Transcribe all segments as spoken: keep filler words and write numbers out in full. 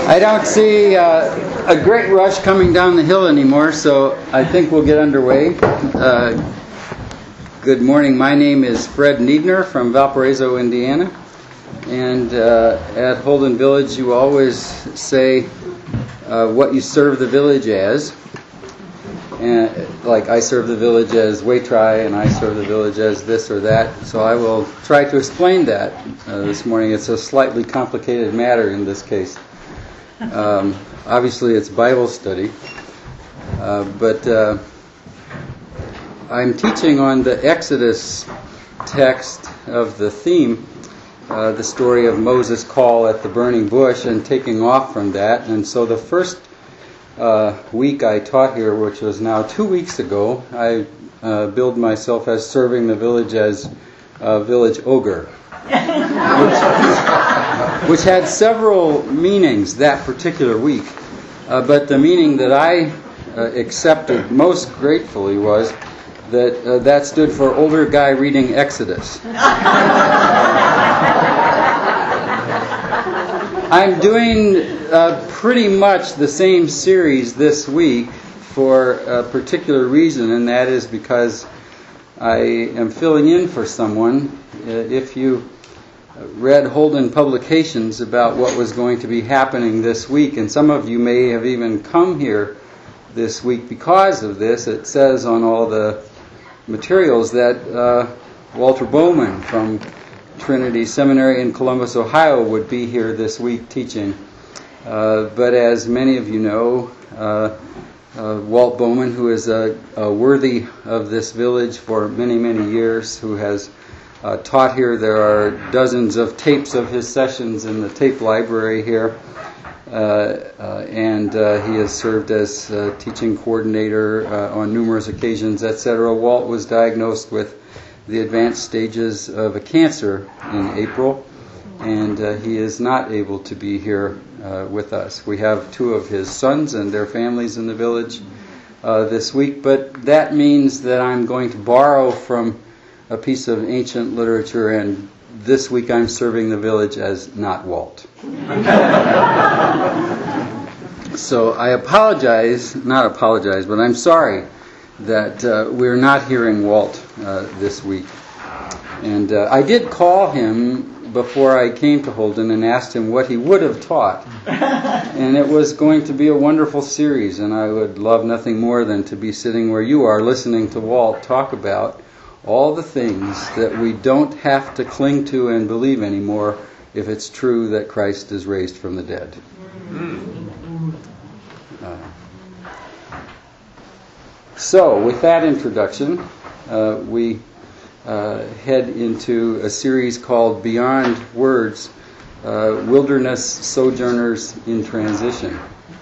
I don't see uh, a great rush coming down the hill anymore, so I think we'll get underway. Uh, good morning. My name is Fred Niedner from Valparaiso, Indiana. And uh, at Holden Village, you always say uh, what you serve the village as. And, like, I serve the village as Waitri, and I serve the village as this or that. So I will try to explain that uh, this morning. It's a slightly complicated matter in this case. Um, obviously, it's Bible study. Uh, but uh, I'm teaching on the Exodus text of the theme, uh, the story of Moses' call at the burning bush, and taking off from that. And so the first Uh, week I taught here, which was now two weeks ago, I uh, billed myself as serving the village as uh, village ogre, which, which had several meanings that particular week. Uh, but the meaning that I uh, accepted most gratefully was that uh, that stood for older guy reading Exodus. I'm doing uh, pretty much the same series this week for a particular reason, and that is because I am filling in for someone. Uh, if you read Holden publications about what was going to be happening this week, and some of you may have even come here this week because of this, it says on all the materials that uh, Walter Bowman from Trinity Seminary in Columbus, Ohio, would be here this week teaching. Uh, but as many of you know, uh, uh, Walt Bowman, who is a, a worthy of this village for many, many years, who has uh, taught here. There are dozens of tapes of his sessions in the tape library here. Uh, uh, and uh, he has served as uh, teaching coordinator uh, on numerous occasions, et cetera. Walt was diagnosed with the advanced stages of a cancer in April, and uh, he is not able to be here uh, with us. We have two of his sons and their families in the village uh, this week, but that means that I'm going to borrow from a piece of ancient literature, and this week I'm serving the village as not Walt. So I apologize, not apologize, but I'm sorry that uh, we're not hearing Walt uh, this week. And uh, I did call him before I came to Holden and asked him what he would have taught. And it was going to be a wonderful series, and I would love nothing more than to be sitting where you are listening to Walt talk about all the things that we don't have to cling to and believe anymore if it's true that Christ is raised from the dead. Uh, So, with that introduction, uh, we uh, head into a series called Beyond Words, uh, Wilderness Sojourners in Transition.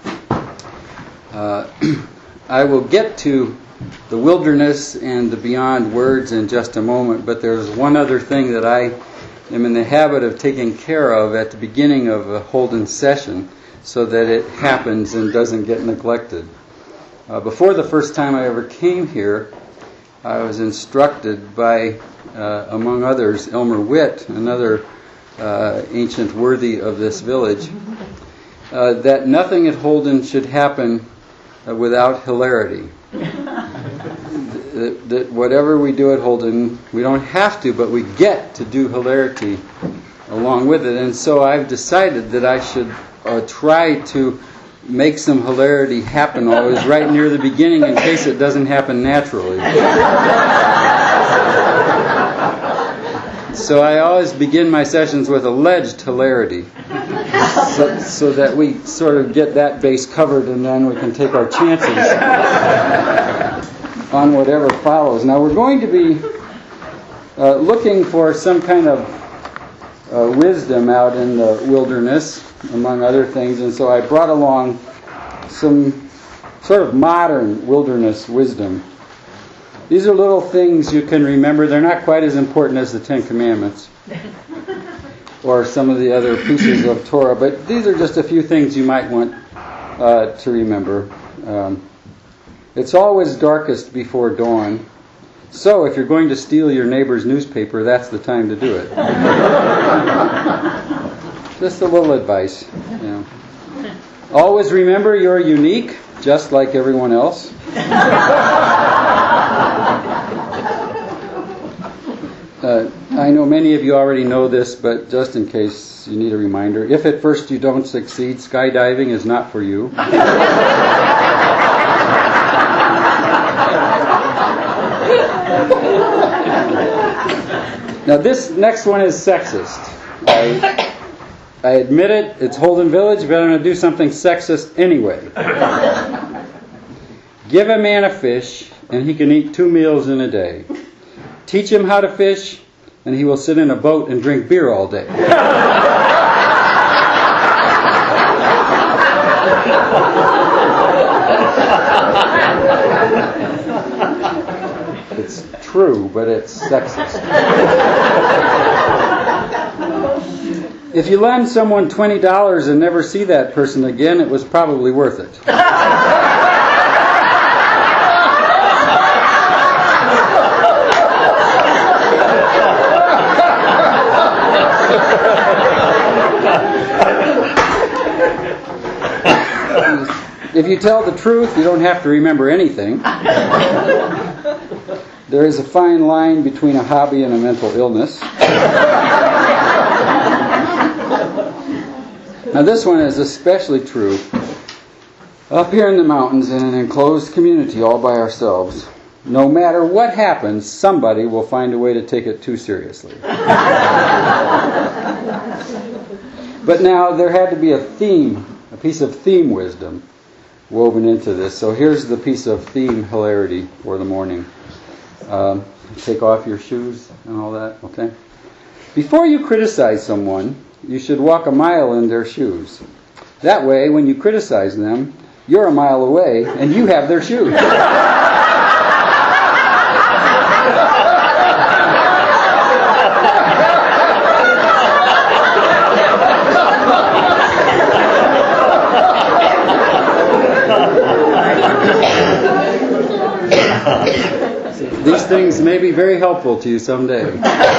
Uh, I will get to the wilderness and the beyond words in just a moment, but there's one other thing that I am in the habit of taking care of at the beginning of a Holden session so that it happens and doesn't get neglected. Uh, before the first time I ever came here, I was instructed by, uh, among others, Elmer Witt, another uh, ancient worthy of this village, uh, that nothing at Holden should happen uh, without hilarity. that, that whatever we do at Holden, we don't have to, but we get to do hilarity along with it. And so I've decided that I should uh, try to make some hilarity happen always right near the beginning in case it doesn't happen naturally. So I always begin my sessions with alleged hilarity so, so that we sort of get that base covered, and then we can take our chances on whatever follows. Now we're going to be uh, looking for some kind of uh, wisdom out in the wilderness, among other things, and so I brought along some sort of modern wilderness wisdom. These are little things you can remember. They're not quite as important as the Ten Commandments or some of the other pieces of Torah, but these are just a few things you might want uh, to remember. Um, it's always darkest before dawn. So if you're going to steal your neighbor's newspaper, that's the time to do it. Just a little advice. You know. Always remember you're unique, just like everyone else. Uh, I know many of you already know this, but just in case you need a reminder, if at first you don't succeed, skydiving is not for you. Now this next one is sexist. I, I admit it, it's Holden Village, but I'm going to do something sexist anyway. Give a man a fish, and he can eat two meals in a day. Teach him how to fish, and he will sit in a boat and drink beer all day. It's true, but it's sexist. If you lend someone twenty dollars and never see that person again, it was probably worth it. If you tell the truth, you don't have to remember anything. There is a fine line between a hobby and a mental illness. Now this one is especially true up here in the mountains in an enclosed community all by ourselves. No matter what happens, somebody will find a way to take it too seriously. But now there had to be a theme, a piece of theme wisdom woven into this. So here's the piece of theme hilarity for the morning. Um, take off your shoes and all that, okay? Before you criticize someone, you should walk a mile in their shoes. That way, when you criticize them, you're a mile away and you have their shoes. These things may be very helpful to you someday.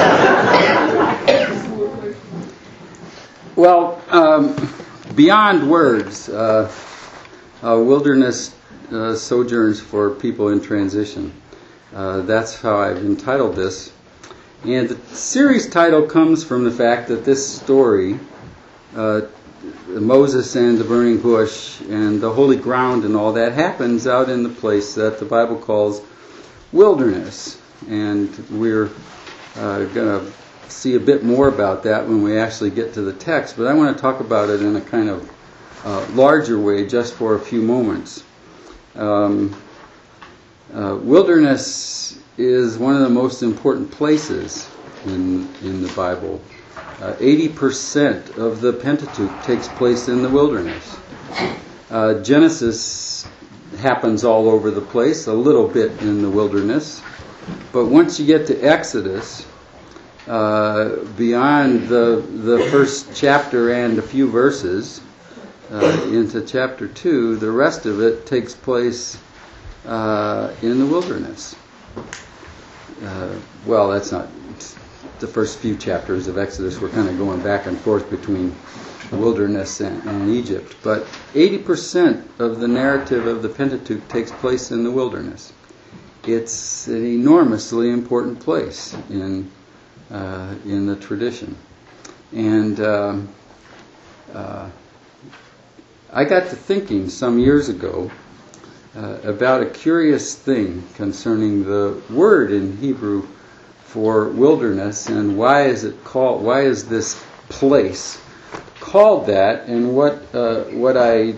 Well, um, beyond words, uh, uh, wilderness uh, sojourns for people in transition. Uh, that's how I've entitled this. And the series title comes from the fact that this story, uh, Moses and the burning bush and the holy ground and all that, happens out in the place that the Bible calls wilderness. And we're uh, going to see a bit more about that when we actually get to the text, but I want to talk about it in a kind of uh, larger way just for a few moments. Um, uh, wilderness is one of the most important places in, in the Bible. Uh, eighty percent of the Pentateuch takes place in the wilderness. Uh, Genesis happens all over the place, a little bit in the wilderness, but once you get to Exodus, Uh, beyond the the first chapter and a few verses uh, into chapter two, the rest of it takes place uh, in the wilderness. Uh, well, that's not the first few chapters of Exodus. We're kind of going back and forth between the wilderness and, and Egypt. But eighty percent of the narrative of the Pentateuch takes place in the wilderness. It's an enormously important place in Uh, in the tradition. And um, uh, I got to thinking some years ago uh, about a curious thing concerning the word in Hebrew for wilderness, and why is it called, why is this place called that, and what uh, what I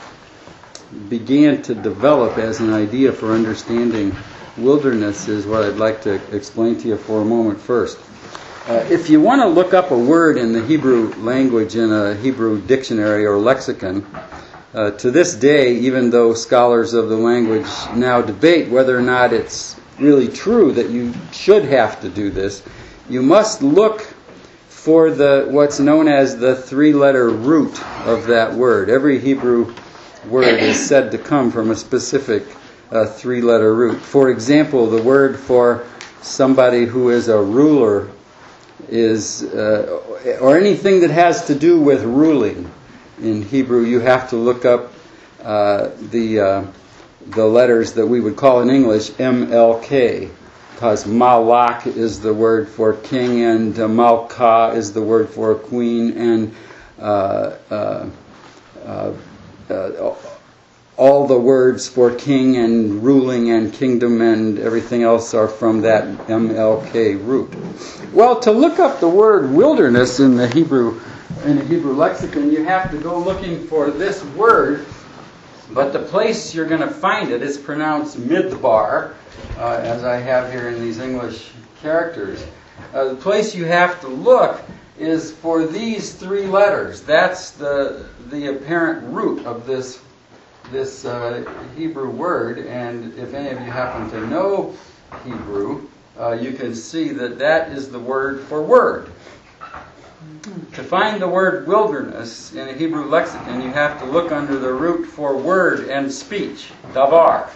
began to develop as an idea for understanding wilderness is what I'd like to explain to you for a moment first. Uh, if you want to look up a word in the Hebrew language in a Hebrew dictionary or lexicon, uh, to this day, even though scholars of the language now debate whether or not it's really true that you should have to do this, you must look for the what's known as the three-letter root of that word. Every Hebrew word is said to come from a specific uh, three-letter root. For example, the word for somebody who is a ruler is, uh, or anything that has to do with ruling, in Hebrew, you have to look up uh, the uh, the letters that we would call in English M L K, because Malak is the word for king, and uh, Malka is the word for queen, and uh, uh, uh, uh, all the words for king and ruling and kingdom and everything else are from that M L K root. Well, to look up the word wilderness in the Hebrew in the Hebrew lexicon, you have to go looking for this word, but the place you're going to find it is pronounced midbar, uh, as I have here in these English characters. Uh, the place you have to look is for these three letters. That's the the apparent root of this this uh, Hebrew word, and if any of you happen to know Hebrew, uh, you can see that that is the word for word. To find the word wilderness in a Hebrew lexicon, you have to look under the root for word and speech, davar.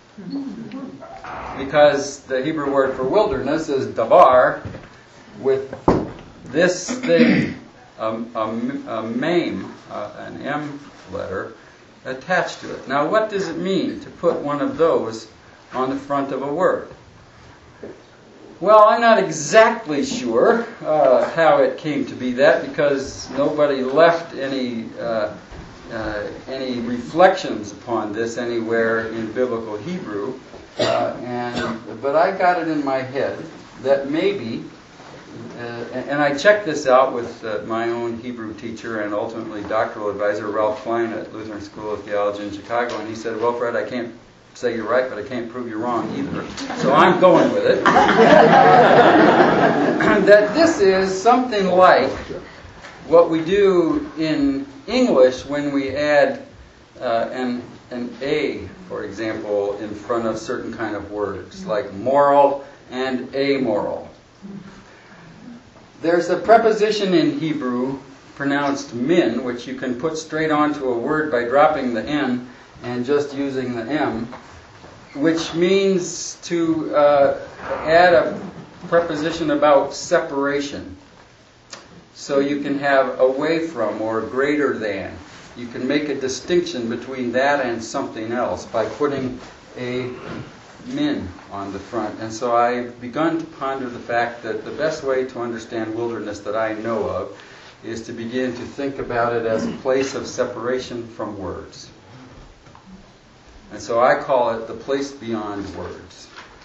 Because the Hebrew word for wilderness is davar, with this thing, um, a, a mem, uh, an M letter, attached to it. Now, what does it mean to put one of those on the front of a word? Well, I'm not exactly sure uh, how it came to be that, because nobody left any uh, uh, any reflections upon this anywhere in biblical Hebrew. Uh, and but I got it in my head that maybe, uh, and, and I checked this out with uh, my own Hebrew teacher and ultimately doctoral advisor, Ralph Klein at Lutheran School of Theology in Chicago, and he said, "Well, Fred, I can't say you're right, but I can't prove you're wrong either. So I'm going with it." That this is something like what we do in English when we add uh, an, an A, for example, in front of certain kind of words, like moral and amoral. There's a preposition in Hebrew pronounced min, which you can put straight onto a word by dropping the N and just using the M, which means to uh, add a preposition about separation. So you can have away from or greater than. You can make a distinction between that and something else by putting a min on the front. And so I've begun to ponder the fact that the best way to understand wilderness that I know of is to begin to think about it as a place of separation from words. And so I call it the place beyond words.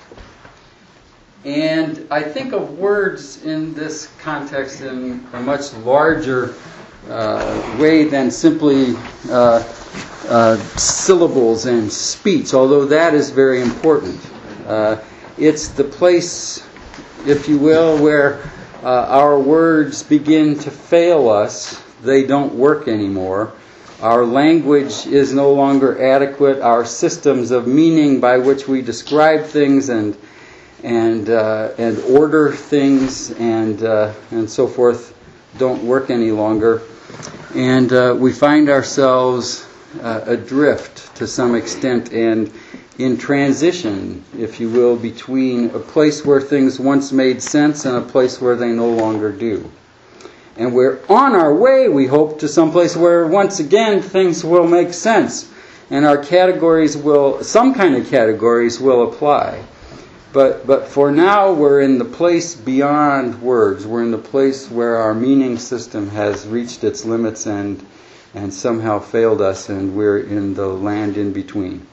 And I think of words in this context in a much larger uh, way than simply uh, uh, syllables and speech, although that is very important. Uh, it's the place, if you will, where uh, our words begin to fail us. They don't work anymore. Our language is no longer adequate. Our systems of meaning by which we describe things and and uh, and order things and uh, and so forth don't work any longer, and uh, we find ourselves uh, adrift to some extent and in transition, if you will, between a place where things once made sense and a place where they no longer do. And we're on our way, we hope, to some place where once again things will make sense and our categories will, some kind of categories will apply. But but for now, we're in the place beyond words. We're in the place where our meaning system has reached its limits and and somehow failed us, and we're in the land in between.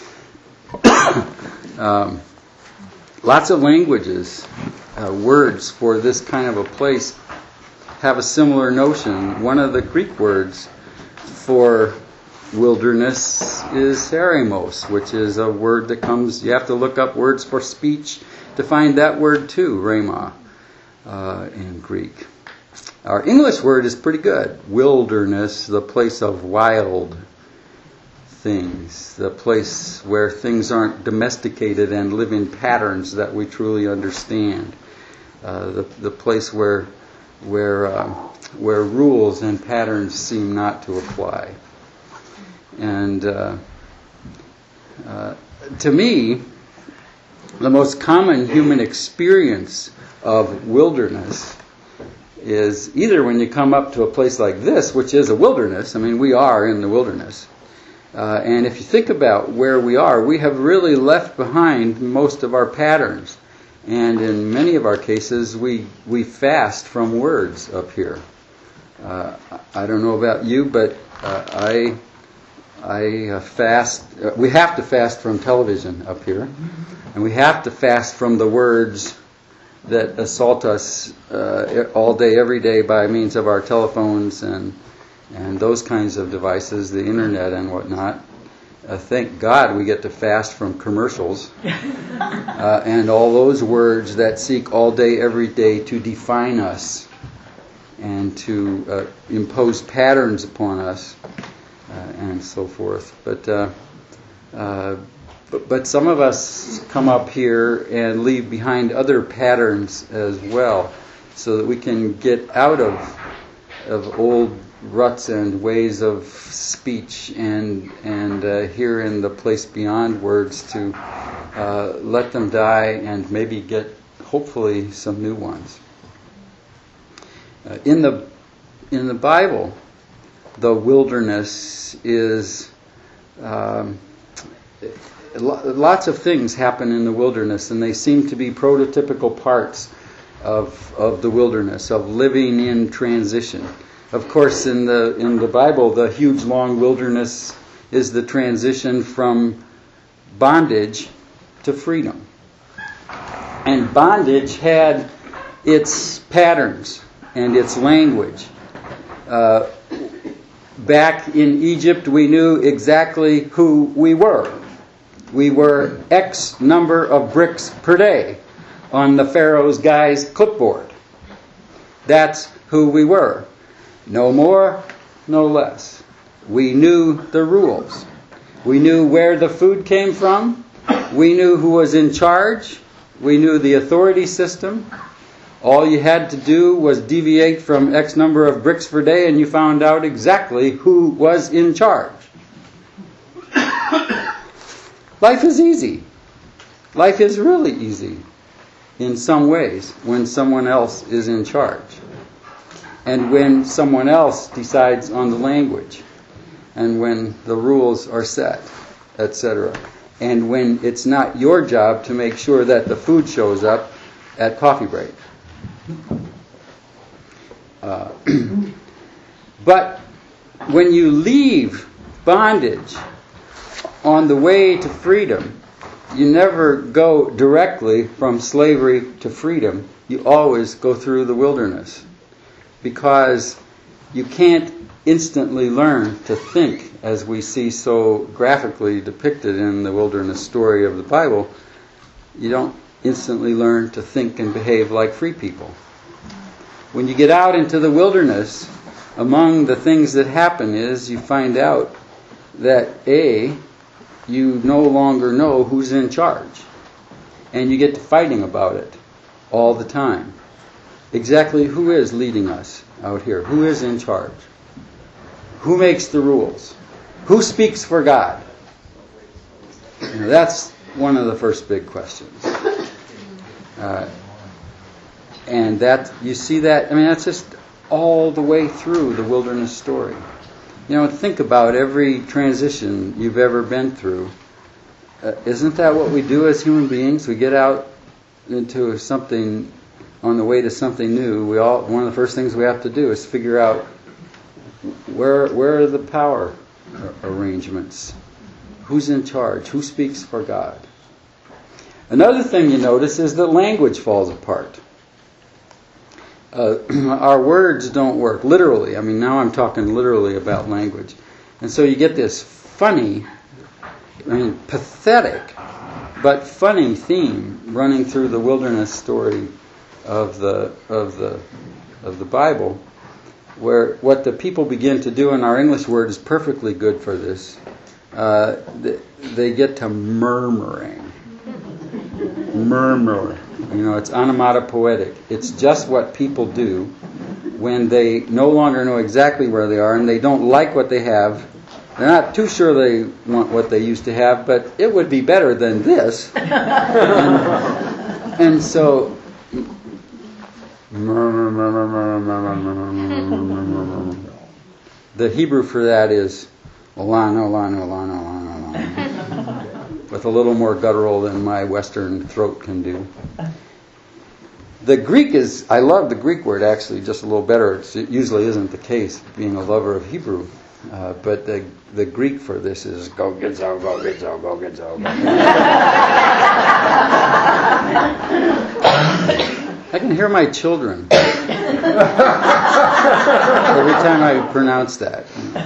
um, lots of languages, uh, words for this kind of a place have a similar notion. One of the Greek words for wilderness is eremos, which is a word that comes, you have to look up words for speech to find that word too, rhema, uh, in Greek. Our English word is pretty good. Wilderness, the place of wild things, the place where things aren't domesticated and live in patterns that we truly understand, uh, the the place where where uh, where rules and patterns seem not to apply. And uh, uh, to me, the most common human experience of wilderness is either when you come up to a place like this, which is a wilderness. I mean, we are in the wilderness. Uh, and if you think about where we are, we have really left behind most of our patterns. And in many of our cases, we, we fast from words up here. Uh, I don't know about you, but uh, I I uh, fast. Uh, we have to fast from television up here, and we have to fast from the words that assault us uh, all day, every day by means of our telephones and and those kinds of devices, the internet and whatnot. Uh, thank God we get to fast from commercials uh, and all those words that seek all day, every day to define us and to uh, impose patterns upon us uh, and so forth. But, uh, uh, but but some of us come up here and leave behind other patterns as well, so that we can get out of of old ruts and ways of speech and and uh, here in the place beyond words to uh, let them die and maybe get hopefully some new ones. Uh, in the in the Bible, the wilderness is um, lots of things happen in the wilderness, and they seem to be prototypical parts of of the wilderness, of living in transition. Of course, in the in the Bible, the huge long wilderness is the transition from bondage to freedom. And bondage had its patterns and its language. Uh, back in Egypt, we knew exactly who we were. We were X number of bricks per day on the Pharaoh's guy's clipboard. That's who we were. No more, no less. We knew the rules. We knew where the food came from. We knew who was in charge. We knew the authority system. All you had to do was deviate from X number of bricks per day and you found out exactly who was in charge. Life is easy. Life is really easy in some ways when someone else is in charge. And when someone else decides on the language, and when the rules are set, et cetera, and when it's not your job to make sure that the food shows up at coffee break. Uh, but when you leave bondage on the way to freedom, you never go directly from slavery to freedom. You always go through the wilderness. Because you can't instantly learn to think, as we see so graphically depicted in the wilderness story of the Bible. You don't instantly learn to think and behave like free people. When you get out into the wilderness, among the things that happen is you find out that A, you no longer know who's in charge. And you get to fighting about it all the time. Exactly who is leading us out here? Who is in charge? Who makes the rules? Who speaks for God? You know, that's one of the first big questions. Uh, and that, you see that, I mean, that's just all the way through the wilderness story. You know, think about every transition you've ever been through. Uh, isn't that what we do as human beings? We get out into something, on the way to something new. We all, one of the first things we have to do is figure out where where are the power arrangements? Who's in charge? Who speaks for God? Another thing you notice is that language falls apart. Uh, our words don't work, literally. I mean, now I'm talking literally about language. And so you get this funny, I mean, pathetic, but funny theme running through the wilderness story of the of the of the Bible, where what the people begin to do, and our English word is perfectly good for this, uh, they, they get to murmuring. Murmur. You know, it's onomatopoetic. It's just what people do when they no longer know exactly where they are and they don't like what they have. They're not too sure they want what they used to have, but it would be better than this. and, and so The Hebrew for that is lano, lano, lano, lano, lano, with a little more guttural than my Western throat can do. The Greek is, I love the Greek word actually just a little better. It's, it usually isn't the case, being a lover of Hebrew. Uh, but the the Greek for this is go gizzo, go gizzo, go gizzo. I can hear my children every time I pronounce that.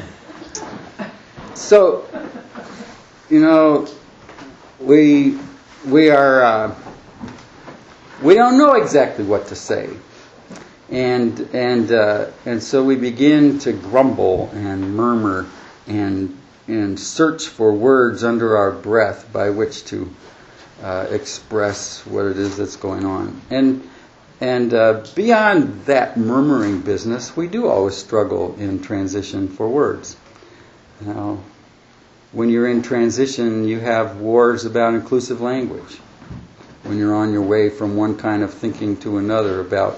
So, you know, we we are uh, we don't know exactly what to say. And and uh, and so we begin to grumble and murmur and and search for words under our breath by which to uh, express what it is that's going on. And and uh, beyond that murmuring business, we do always struggle in transition for words. You know, when you're in transition, you have wars about inclusive language. When you're on your way from one kind of thinking to another about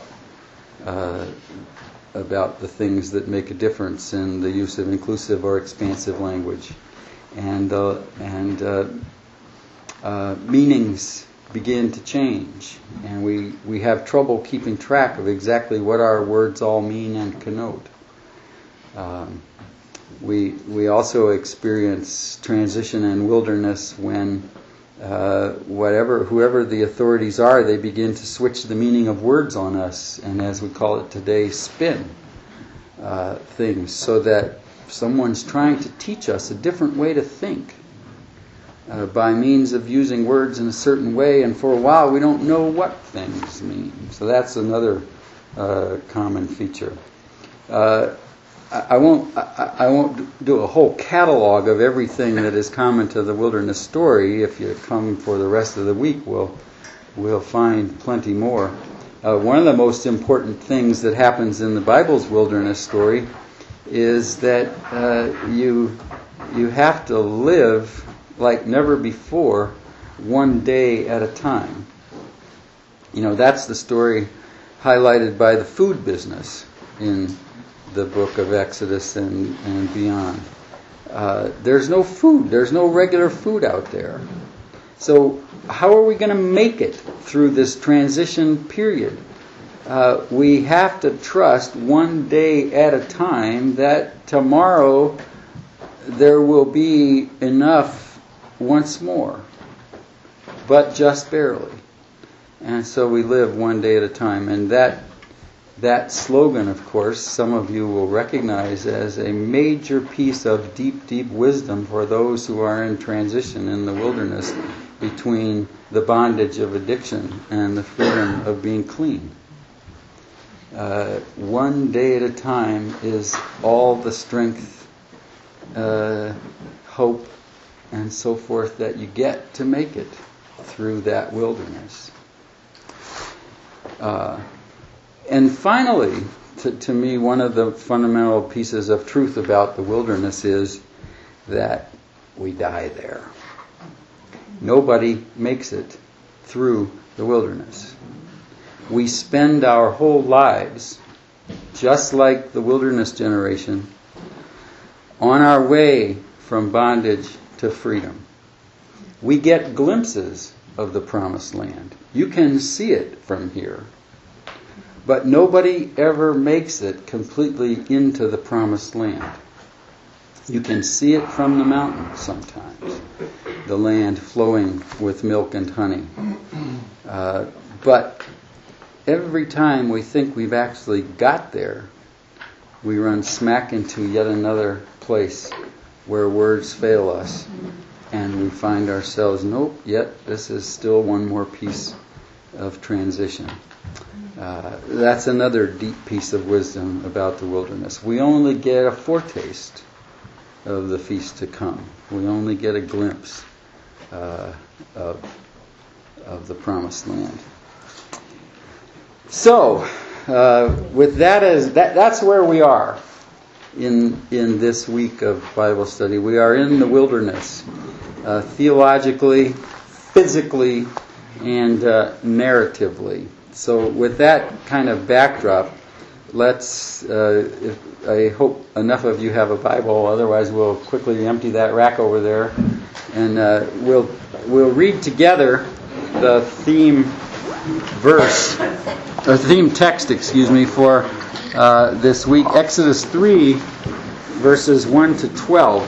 Uh, about the things that make a difference in the use of inclusive or expansive language, and uh, and uh, uh, meanings begin to change, and we we have trouble keeping track of exactly what our words all mean and connote. Um, we we also experience transition and wilderness when Uh, whatever, whoever the authorities are, they begin to switch the meaning of words on us, and as we call it today, spin uh, things, so that someone's trying to teach us a different way to think uh, by means of using words in a certain way, and for a while we don't know what things mean. So that's another uh, common feature. Uh, I won't. I won't do a whole catalog of everything that is common to the wilderness story. If you come for the rest of the week, we'll we'll find plenty more. Uh, one of the most important things that happens in the Bible's wilderness story is that uh, you you have to live like never before, one day at a time. You know, that's the story highlighted by the food business in the book of Exodus and, and beyond. Uh, there's no food. There's no regular food out there. So how are we going to make it through this transition period? Uh, we have to trust one day at a time that tomorrow there will be enough once more, but just barely. And so we live one day at a time. And that That slogan, of course, some of you will recognize as a major piece of deep, deep wisdom for those who are in transition in the wilderness between the bondage of addiction and the freedom of being clean. Uh, one day at a time is all the strength, uh, hope, and so forth that you get to make it through that wilderness. Uh, And finally, to, to me, one of the fundamental pieces of truth about the wilderness is that we die there. Nobody makes it through the wilderness. We spend our whole lives, just like the wilderness generation, on our way from bondage to freedom. We get glimpses of the promised land. You can see it from here. But nobody ever makes it completely into the promised land. You can see it from the mountain sometimes, the land flowing with milk and honey. Uh, but every time we think we've actually got there, we run smack into yet another place where words fail us. And we find ourselves, nope, yet this is still one more piece of transition. Uh, that's another deep piece of wisdom about the wilderness. We only get a foretaste of the feast to come. We only get a glimpse uh, of, of the promised land. So, uh, with that as that, that's where we are in in this week of Bible study. We are in the wilderness, uh, theologically, physically, and uh, narratively. so with that kind of backdrop, let's, uh, if, I hope enough of you have a Bible, otherwise we'll quickly empty that rack over there, and uh, we'll we'll read together the theme verse, or theme text, excuse me, for uh, this week, Exodus three, verses one to twelve.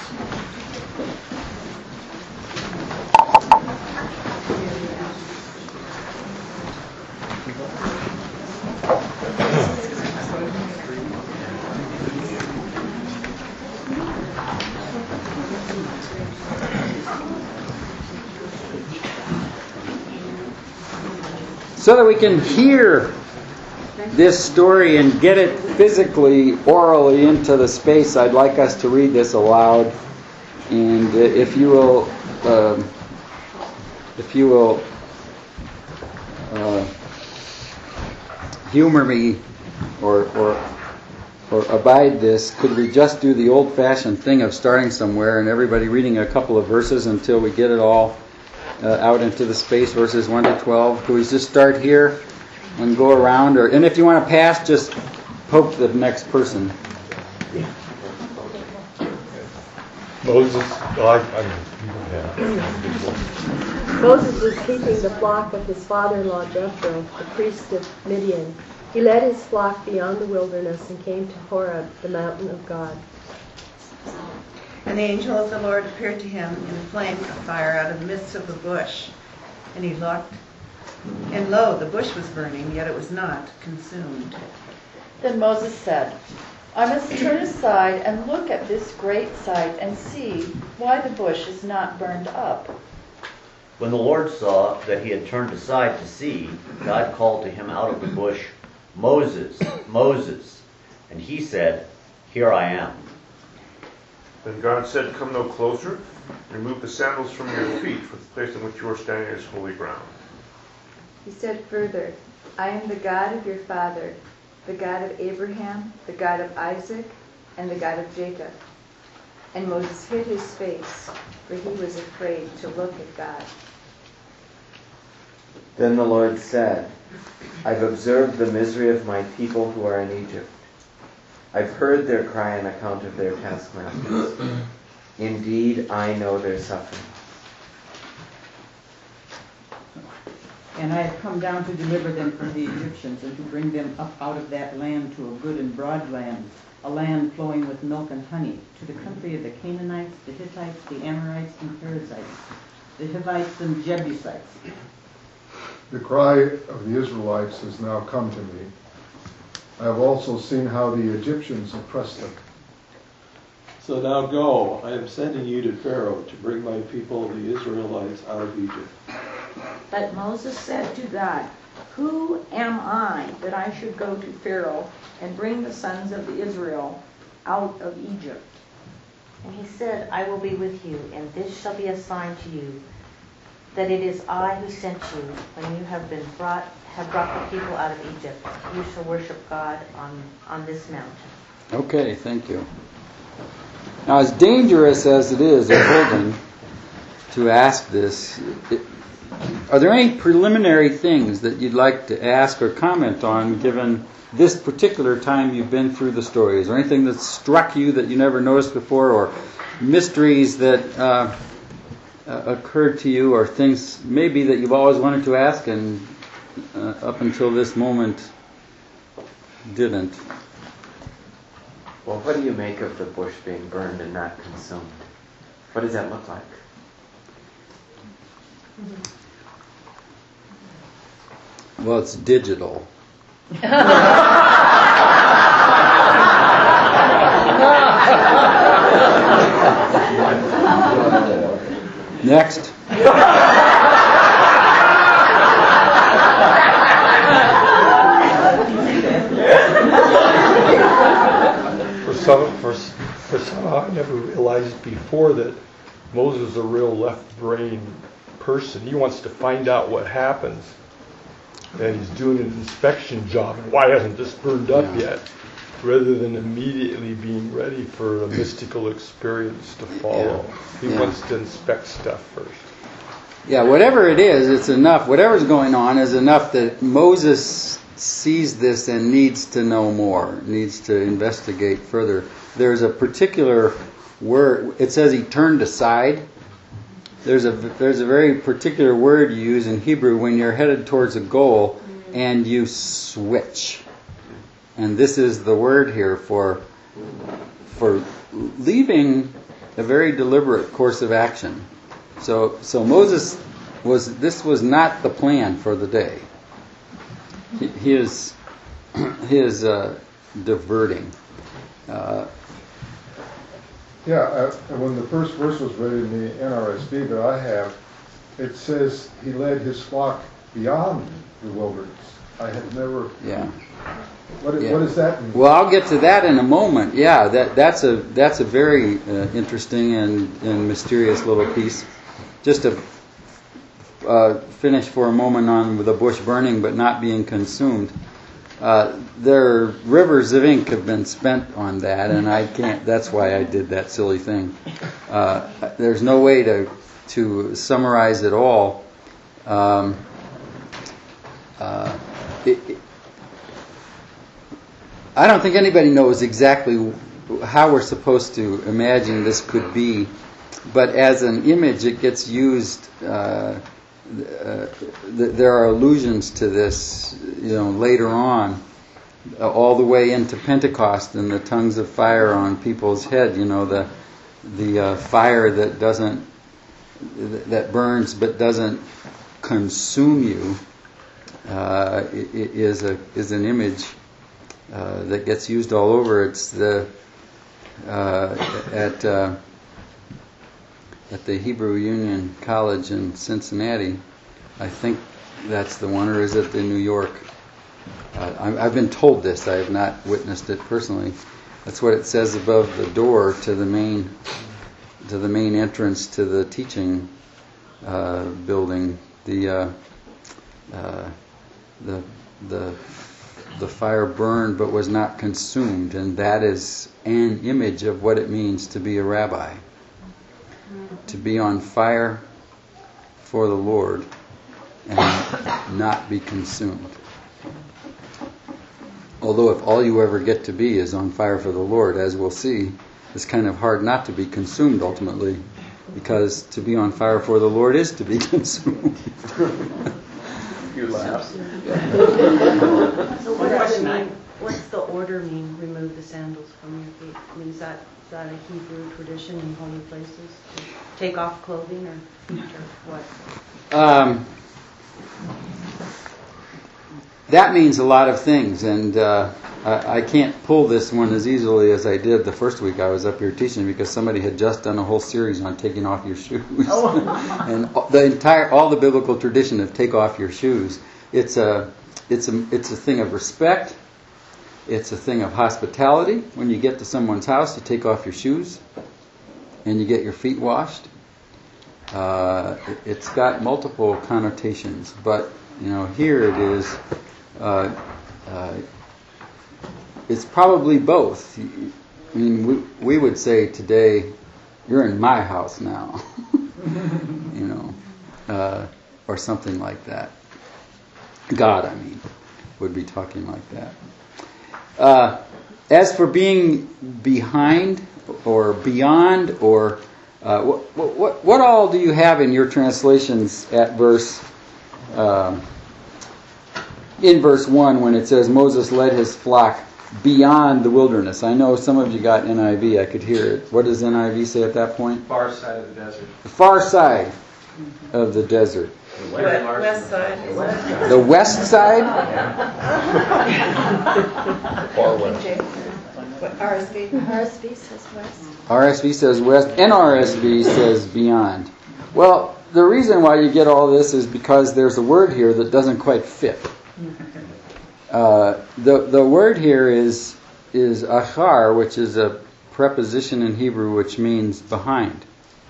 So that we can hear this story and get it physically, orally into the space, I'd like us to read this aloud. And if you will, uh, if you will uh, humor me or, or or abide this, could we just do the old-fashioned thing of starting somewhere and everybody reading a couple of verses until we get it all Uh, out into the space, verses one to twelve. Can we just start here and go around? Or, and if you want to pass, just poke the next person. Moses, oh, I, I mean, Moses was keeping the flock with his father-in-law Jethro, the priest of Midian. He led his flock beyond the wilderness and came to Horeb, the mountain of God. And the angel of the Lord appeared to him in a flame of fire out of the midst of the bush. And he looked, and lo, the bush was burning, yet it was not consumed. Then Moses said, I must turn aside and look at this great sight and see why the bush is not burned up. When the Lord saw that he had turned aside to see, God called to him out of the bush, Moses, Moses. And he said, Here I am. Then God said, Come no closer. Remove the sandals from your feet, for the place in which you are standing is holy ground. He said further, I am the God of your father, the God of Abraham, the God of Isaac, and the God of Jacob. And Moses hid his face, for he was afraid to look at God. Then the Lord said, I've observed the misery of my people who are in Egypt. I've heard their cry on account of their taskmasters. Indeed, I know their suffering. And I have come down to deliver them from the Egyptians and to bring them up out of that land to a good and broad land, a land flowing with milk and honey, to the country of the Canaanites, the Hittites, the Amorites, and Perizzites, the Hivites and Jebusites. The cry of the Israelites has now come to me. I have also seen how the Egyptians oppressed them. So now go, I am sending you to Pharaoh to bring my people, the Israelites, out of Egypt. But Moses said to God, Who am I that I should go to Pharaoh and bring the sons of Israel out of Egypt? And he said, I will be with you, and this shall be a sign to you, that it is I who sent you. When you have been brought, have brought the people out of Egypt, you shall worship God on, on this mountain. Okay, thank you. Now, as dangerous as it is at Holden to ask this, it, are there any preliminary things that you'd like to ask or comment on, given this particular time you've been through the story? Is there anything that struck you that you never noticed before, or mysteries that uh, uh, occurred to you, or things maybe that you've always wanted to ask and uh, up until this moment didn't? Well, what do you make of the bush being burned and not consumed? What does that look like? Well, it's digital. Next. For some, for, for somehow I never realized before that Moses is a real left-brain person. He wants to find out what happens. And he's doing an inspection job. And why hasn't this burned up yet? Rather than immediately being ready for a mystical experience to follow. Yeah. He yeah. wants to inspect stuff first. Yeah, whatever it is, it's enough. Whatever's going on is enough that Moses sees this and needs to know more, needs to investigate further. There's a particular word. It says he turned aside. There's a there's a very particular word you use in Hebrew when you're headed towards a goal and you switch. And this is the word here for for leaving a very deliberate course of action. So so Moses was this was not the plan for the day. His his uh, diverting. Uh, Yeah, uh, when the first verse was read in the N R S V that I have, it says he led his flock beyond the wilderness. I had never. Yeah. What, Yeah. what does that mean? Well, I'll get to that in a moment. Yeah, that that's a that's a very uh, interesting and, and mysterious little piece. Just to uh, finish for a moment on the bush burning but not being consumed. Uh, their rivers of ink have been spent on that, and I can't. That's why I did that silly thing. Uh, there's no way to to summarize it all. Um, uh, it, it, I don't think anybody knows exactly how we're supposed to imagine this could be, but as an image, it gets used. Uh, Uh, th- there are allusions to this, you know, later on, uh, all the way into Pentecost and the tongues of fire on people's head. You know, the the uh, fire that doesn't that burns but doesn't consume you uh, is a is an image uh, that gets used all over. It's the uh, at. Uh, At the Hebrew Union College in Cincinnati, I think that's the one, or is it in New York? Uh, I, I've been told this. I have not witnessed it personally. That's what it says above the door to the main, to the main entrance to the teaching uh, building. The uh, uh, the the the fire burned but was not consumed, and that is an image of what it means to be a rabbi. To be on fire for the Lord and not be consumed. Although if all you ever get to be is on fire for the Lord, as we'll see, it's kind of hard not to be consumed ultimately, because to be on fire for the Lord is to be consumed. You laugh. So what does it mean? What's the order mean? Remove the sandals from your feet. I mean, is that is that a Hebrew tradition in holy places? To take off clothing or, or what? Um, that means a lot of things, and uh, I, I can't pull this one as easily as I did the first week I was up here teaching, because somebody had just done a whole series on taking off your shoes, oh. And the entire all the biblical tradition of take off your shoes. It's a it's a it's a thing of respect. It's a thing of hospitality. When you get to someone's house, you take off your shoes and you get your feet washed. Uh, it's got multiple connotations, but you know, here it is. Uh, uh, it's probably both. I mean, we, we would say today, "You're in my house now," you know, uh, or something like that. God, I mean, would be talking like that. Uh, as for being behind or beyond, or uh, what, what what all do you have in your translations at verse um, in verse one when it says Moses led his flock beyond the wilderness? I know some of you got N I V. I could hear it. What does N I V say at that point? Far side of the desert. The far side of the desert. The west side. The west side? Far west. R S V. R S V says west. R S V says west. N R S V says beyond. Well, the reason why you get all this is because there's a word here that doesn't quite fit. Uh, the the word here is is achar, which is a preposition in Hebrew which means behind.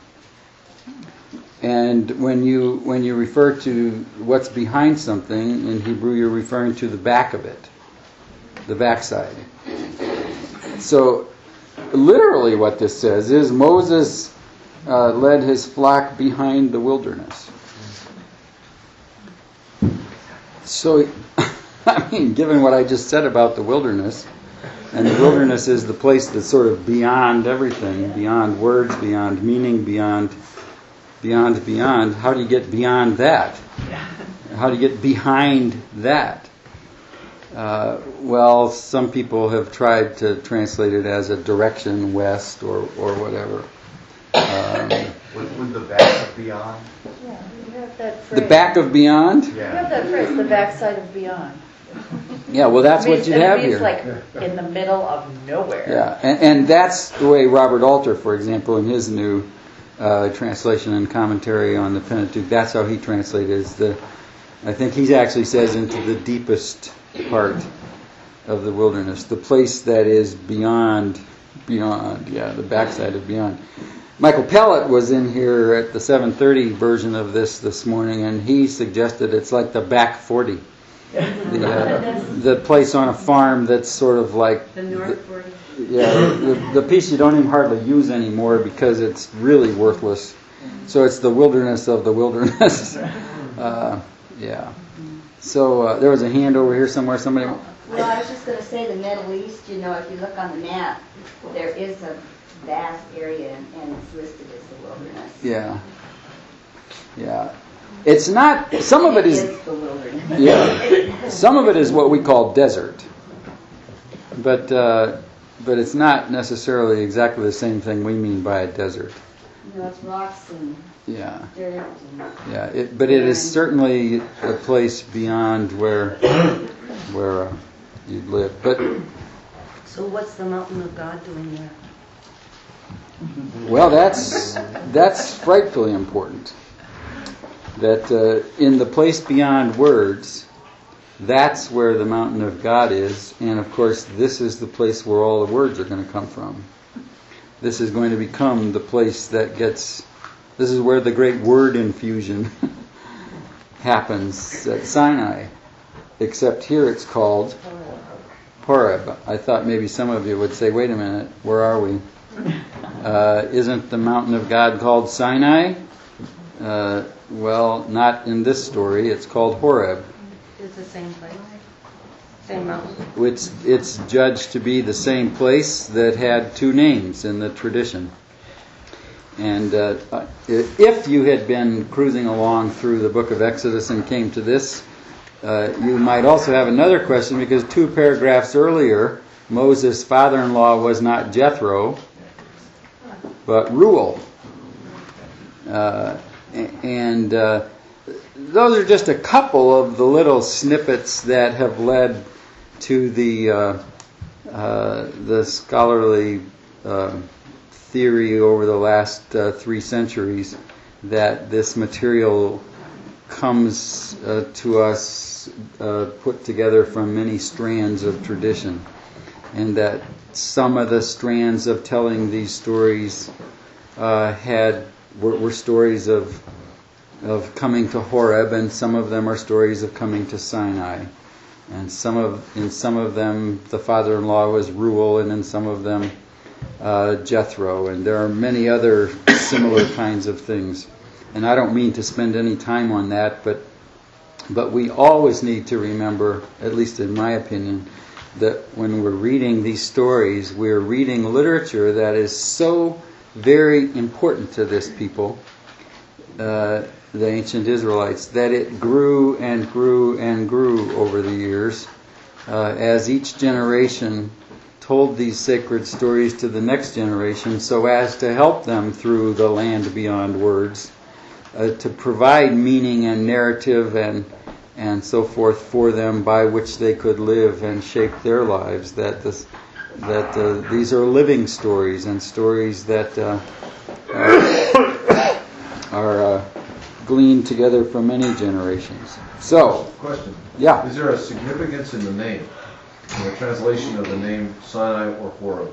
And when you when you refer to what's behind something in Hebrew, you're referring to the back of it, the backside. So, literally, what this says is Moses uh, led his flock behind the wilderness. So, I mean, given what I just said about the wilderness, and the wilderness is the place that's sort of beyond everything, beyond words, beyond meaning, beyond, beyond, beyond. How do you get beyond that? How do you get behind that? Uh, well, some people have tried to translate it as a direction west or, or whatever. Um, With, with the back of beyond? Yeah, you have that phrase. the back of beyond? You have that phrase, the backside of beyond. Yeah, well, that's It means- what you and have it means here. like in the middle of nowhere. Yeah, and, and that's the way Robert Alter, for example, in his new uh, translation and commentary on the Pentateuch, that's how he translated it. Is the, I think he actually says into the deepest part of the wilderness, the place that is beyond, beyond, yeah, the backside of beyond. Michael Pellett was in here at the seven thirty version of this this morning, and he suggested it's like the back forty. The, uh, the place on a farm that's sort of like The North forty. yeah, the, the piece you don't even hardly use anymore because it's really worthless. So it's the wilderness of the wilderness. uh, yeah. So uh, there was a hand over here somewhere. Somebody. Well, I was just going to say the Middle East, you know, if you look on the map, there is a vast area and, and it's listed as the wilderness. Yeah. Yeah. It's not, some of it is, is the wilderness. yeah, some of it is what we call desert. But uh, but it's not necessarily exactly the same thing we mean by a desert. You know, it's rocks and Yeah. dirt and... Yeah, it, but it is certainly a place beyond where where uh, you'd live. But So what's the mountain of God doing there? well, that's that's frightfully important. That uh, in the place beyond words, that's where the mountain of God is, and of course, this is the place where all the words are going to come from. This is going to become the place that gets. This is where the great word infusion happens at Sinai. Except here it's called Horeb. I thought maybe some of you would say, wait a minute, where are we? Uh, isn't the mountain of God called Sinai? Uh, well, not in this story. It's called Horeb. It's the same place, same mountain. It's, it's judged to be the same place that had two names in the tradition. And uh, if you had been cruising along through the book of Exodus and came to this, uh, you might also have another question, because two paragraphs earlier, Moses' father-in-law was not Jethro, but Reuel. Uh, and uh, those are just a couple of the little snippets that have led to the uh, uh, the scholarly uh, theory over the last uh, three centuries that this material comes uh, to us uh, put together from many strands of tradition, and that some of the strands of telling these stories uh, had were, were stories of of coming to Horeb, and some of them are stories of coming to Sinai, and some of in some of them the father-in-law was Reuel, and in some of them uh, Jethro, and there are many other similar kinds of things. And I don't mean to spend any time on that, but but we always need to remember, at least in my opinion, that when we're reading these stories, we're reading literature that is so very important to this people, uh, the ancient Israelites, that it grew and grew and grew over the years uh, as each generation told these sacred stories to the next generation so as to help them through the land beyond words, uh, to provide meaning and narrative and and so forth for them by which they could live and shape their lives. That this, that uh, these are living stories and stories that uh, are, are uh, gleaned together from many generations. So, question. Yeah. Is there a significance in the name, in the translation of the name Sinai or Horeb?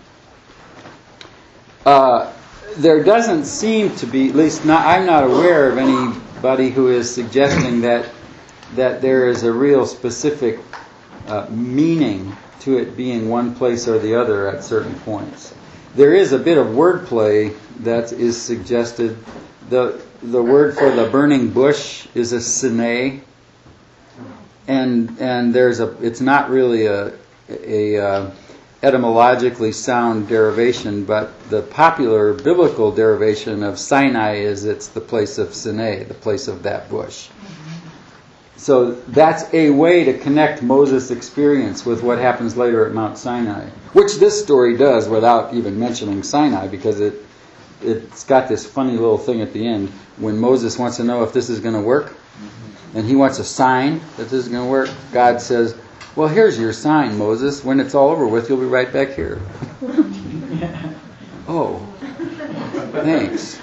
Uh, there doesn't seem to be, at least not, I'm not aware of anybody who is suggesting that that there is a real specific uh, meaning to it being one place or the other at certain points. There is a bit of wordplay that is suggested. The the word for the burning bush is a sinai, and and there's a it's not really a a uh, etymologically sound derivation, but the popular biblical derivation of Sinai is it's the place of Sinai, the place of that bush. So that's a way to connect Moses' experience with what happens later at Mount Sinai, which this story does without even mentioning Sinai, because it it's got this funny little thing at the end when Moses wants to know if this is going to work, and he wants a sign that this is going to work. God says, well, here's your sign, Moses. When it's all over with, you'll be right back here. Oh, thanks.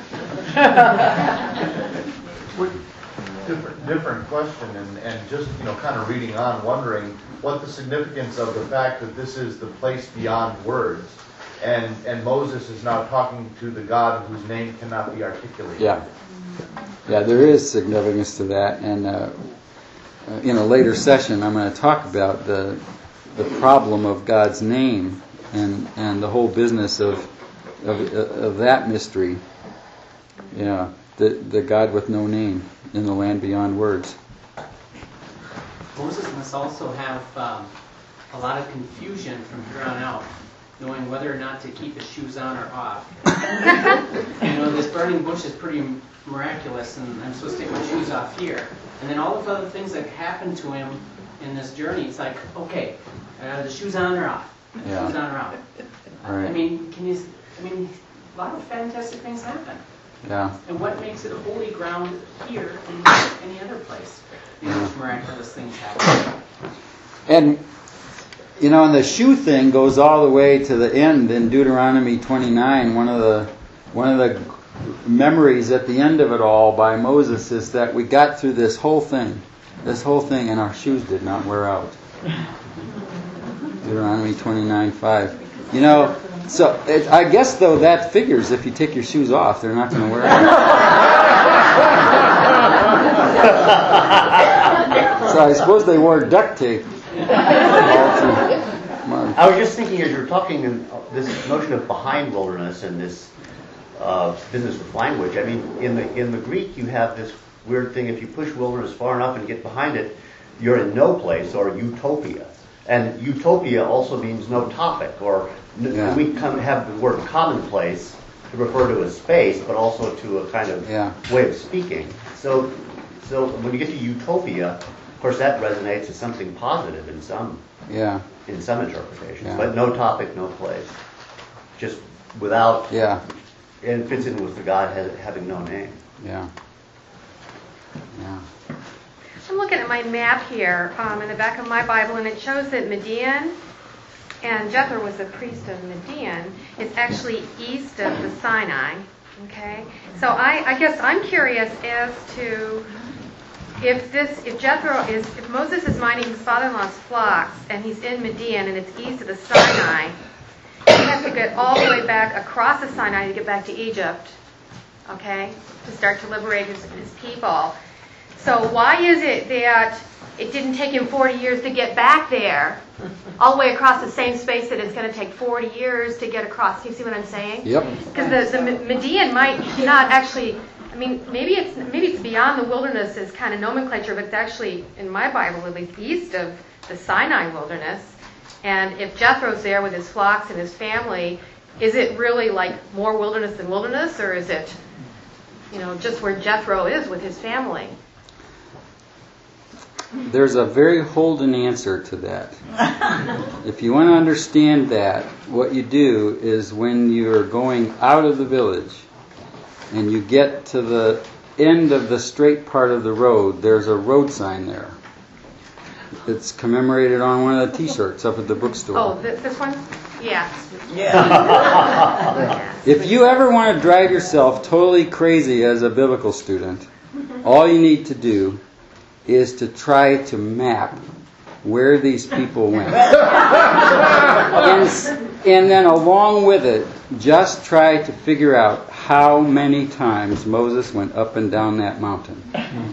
Different, different question, and, and just, you know, kind of reading on, wondering what the significance of the fact that this is the place beyond words, and and Moses is now talking to the God whose name cannot be articulated. Yeah, yeah, there is significance to that, and uh, in a later session, I'm going to talk about the the problem of God's name and and the whole business of of, of that mystery. Yeah, the the God with no name in the land beyond words. Moses must also have um, a lot of confusion from here on out, knowing whether or not to keep his shoes on or off. You know, this burning bush is pretty miraculous, and I'm supposed to take my shoes off here. And then all of the other things that happen to him in this journey, it's like, okay, uh, the shoes on or off? Yeah. Shoes on or off? Right. I mean, can you? I mean, a lot of fantastic things happen. Yeah. And what makes it holy ground here and any other place? These miraculous things happen. And, you know, and the shoe thing goes all the way to the end in Deuteronomy twenty-nine. One of the one of the memories at the end of it all by Moses is that we got through this whole thing, this whole thing, and our shoes did not wear out. Deuteronomy twenty-nine five. You know, so it, I guess, though, that figures if you take your shoes off, they're not going to wear out. So I suppose they wore duct tape. I was just thinking as you were talking, in this notion of behind wilderness and this uh, business with language. I mean, in the in the Greek, you have this weird thing. If you push wilderness far enough and get behind it, you're in no place, or utopia. And utopia also means no topic, or Yeah. we come have the word commonplace to refer to a space, but also to a kind of Yeah. way of speaking. So, so when you get to utopia, of course, that resonates as something positive in some Yeah. in some interpretations, Yeah. but no topic, no place, just without. Yeah. And it fits in with the God ha- having no name. Yeah. Yeah. I'm looking at my map here um, in the back of my Bible, and it shows that Midian, and Jethro was the priest of Midian, is actually east of the Sinai. Okay, so I, I guess I'm curious as to if this, if Jethro is, if Moses is minding his father-in-law's flocks, and he's in Midian, and it's east of the Sinai, he has to get all the way back across the Sinai to get back to Egypt. Okay, to start to liberate his, his people. So why is it that it didn't take him forty years to get back there, all the way across the same space that it's going to take forty years to get across? Do you see what I'm saying? Yep. Because the, the Midian might not actually, I mean, maybe it's maybe it's beyond the wilderness as kind of nomenclature, but it's actually, in my Bible at least, east of the Sinai wilderness. And if Jethro's there with his flocks and his family, is it really like more wilderness than wilderness, or is it, you know, just where Jethro is with his family? There's a very Holden answer to that. If you want to understand that, what you do is when you're going out of the village and you get to the end of the straight part of the road, there's a road sign there. It's commemorated on one of the T-shirts up at the bookstore. Oh, this, this one? Yeah. Yeah. If you ever want to drive yourself totally crazy as a biblical student, all you need to do is to try to map where these people went. and, and then along with it, just try to figure out how many times Moses went up and down that mountain.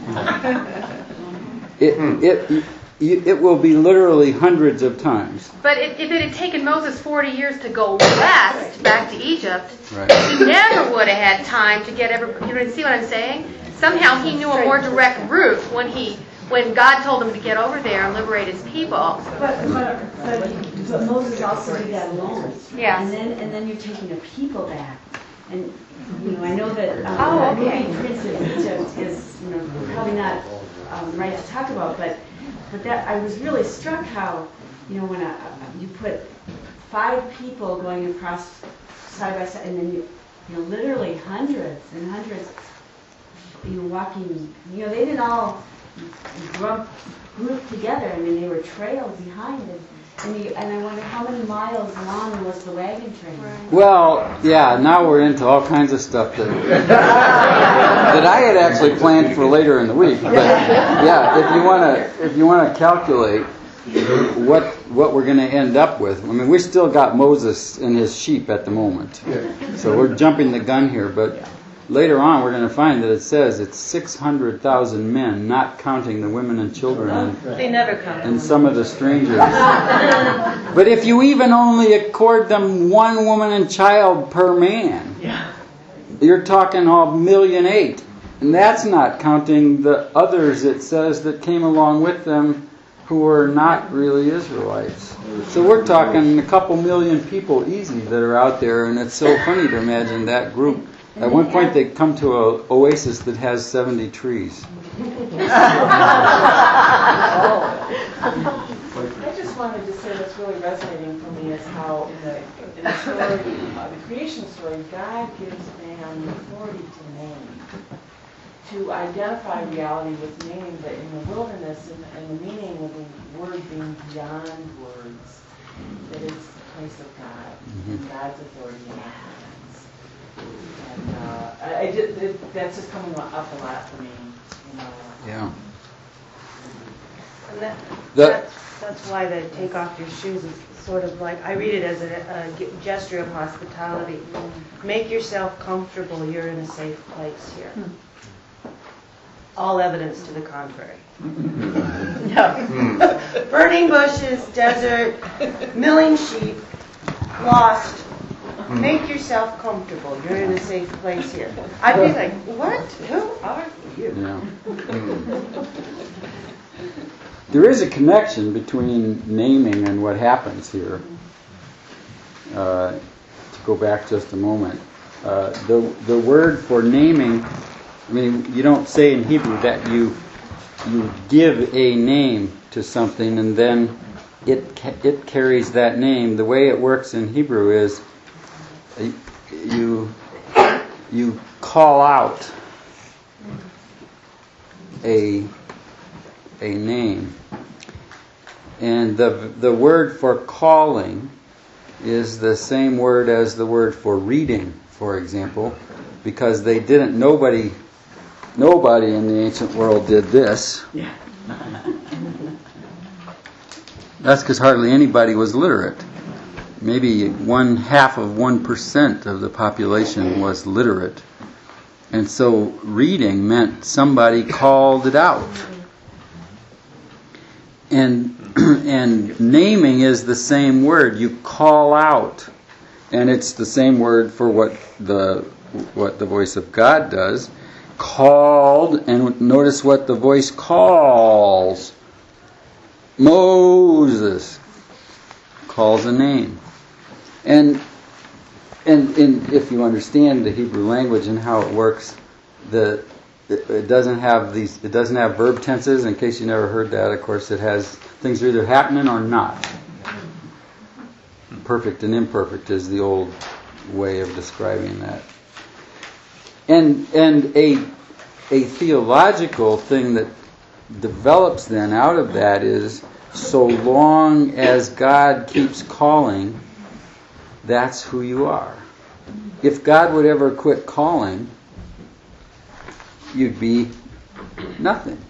It, it, it, it will be literally hundreds of times. But if, if it had taken Moses forty years to go west back to Egypt, Right. he never would have had time to get every. You know, see what I'm saying? Somehow he knew a more direct route when he when God told him to get over there and liberate his people. But, but, but, but Moses also did that alone. Yeah. And then, and then you're taking the people back. And, you know, I know that um, Oh, the okay. movie Prince of Egypt is, you know, probably not um, right to talk about, but, but that, I was really struck how, you know, when a, you put five people going across side by side, and then you, you know, literally hundreds and hundreds, you know, walking, you know, they didn't all group, group together. I mean, they were trailed behind it. And, you, and I wonder how many miles long was the wagon train? Well, yeah, now we're into all kinds of stuff that, that I had actually planned for later in the week. But yeah, if you want to, if you want to calculate what what we're going to end up with, I mean, we still got Moses and his sheep at the moment, so we're jumping the gun here. But later on, we're going to find that it says it's six hundred thousand men, not counting the women and children and, They never come. and some of the strangers. But if you even only accord them one woman and child per man, Yeah. you're talking a million eight. And that's not counting the others, it says, that came along with them who were not really Israelites. So we're talking a couple million people easy that are out there, and it's so funny to imagine that group. At one point they come to an oasis that has seventy trees. I just wanted to say what's really resonating for me is how in the, in the story, uh, the creation story, God gives man the authority to name, to identify reality with meaning, that in the wilderness and, and the meaning of the word being beyond words, that it's the place of God, Mm-hmm. and God's authority in our hands. And uh, I, I did, it, that's just coming up a lot for me, you know. Yeah. And that, The- that's, that's why the take off your shoes is sort of like, I read it as a, a ge- gesture of hospitality. Make yourself comfortable, you're in a safe place here. All evidence to the contrary. No. Burning bushes, desert, milling sheep, lost. Make yourself comfortable, you're in a safe place here. I'd be like, what? Who are you? Yeah. There is a connection between naming and what happens here. Uh, to go back just a moment, uh, the the word for naming, I mean, you don't say in Hebrew that you you give a name to something and then it ca- it carries that name. The way it works in Hebrew is uh, you you call out a a name. And the the word for calling is the same word as the word for reading, for example, because they didn't nobody nobody in the ancient world did this. Yeah. That's because hardly anybody was literate. Maybe one half of one percent of the population was literate. And so reading meant somebody called it out. And and naming is the same word. You call out, and it's the same word for what the what the voice of God does. Called, and notice what the voice calls. Moses calls a name, and and and if you understand the Hebrew language and how it works, the it doesn't have these. It doesn't have verb tenses. In case you never heard that, of course, it has things are either happening or not. Perfect and imperfect is the old way of describing that. And and a a theological thing that develops then out of that is, so long as God keeps calling, that's who you are. If God would ever quit calling, you'd be nothing.